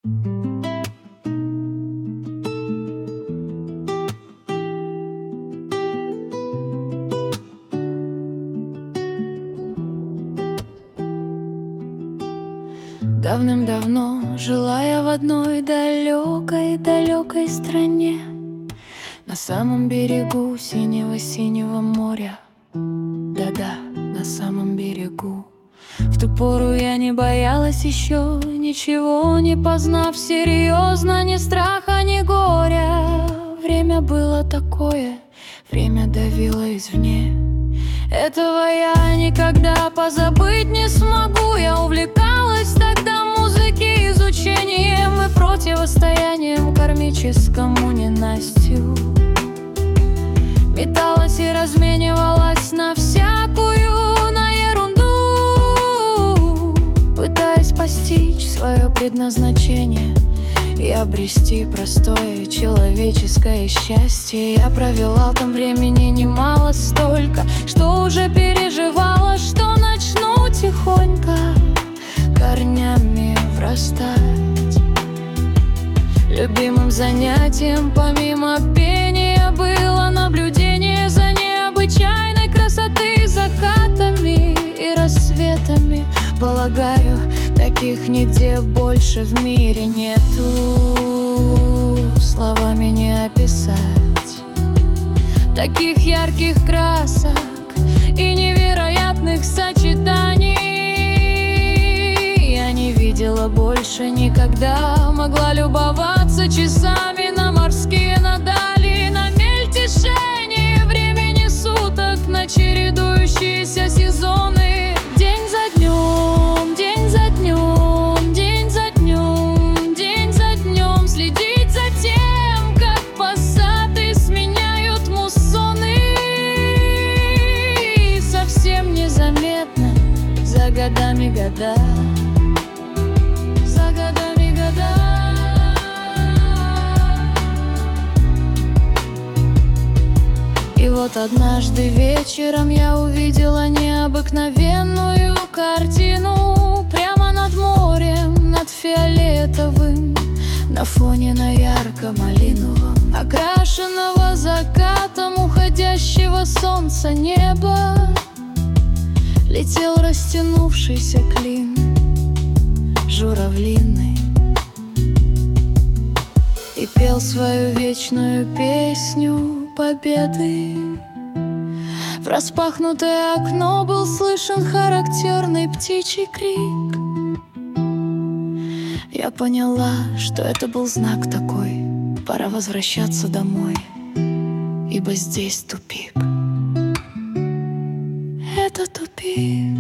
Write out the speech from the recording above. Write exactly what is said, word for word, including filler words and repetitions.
Давным-давно жила я в одной далекой-далекой стране, на самом берегу синего-синего моря. Да-да, на самом берегу. В ту пору я не боялась еще ничего, не познав серьезно ни страха, ни горя. Время было такое, время давило извне. Этого я никогда позабыть не смогу. Я увлекалась тогда музыки, изучением и противостоянием кармическому ненастью. Металась и разменивалась на всякую, на ерунду, пытаясь постичь свое предназначение и обрести простое человеческое счастье. Я провела там времени немало, столько, что уже переживала, что начну тихонько корнями врастать. Любимым занятием помимо пения было наблюдение за необычайной красоты закатами и рассветами. Полагаю, таких нигде больше в мире нету, словами не описать. Таких ярких красок и невероятных сочетаний я не видела больше никогда. Могла любоваться часами на морские надали, на мельтешение времени суток, на чередующиеся сезоны. День за днем, день за днем, день за днем, день за днем следить за тем, как пассаты сменяют муссоны. И совсем незаметно за годами года, за годами года. И вот однажды вечером я увидела необыкновенную картину прямо над морем, над фиолетовым, на фоне на ярко-малиновом, окрашенного закатом уходящего солнца неба. Летел растянувшийся клин журавлиный и пел свою вечную песню победы. В распахнутое окно был слышен характерный птичий крик. Я поняла, что это был знак такой: пора возвращаться домой, ибо здесь тупик. Это тупик.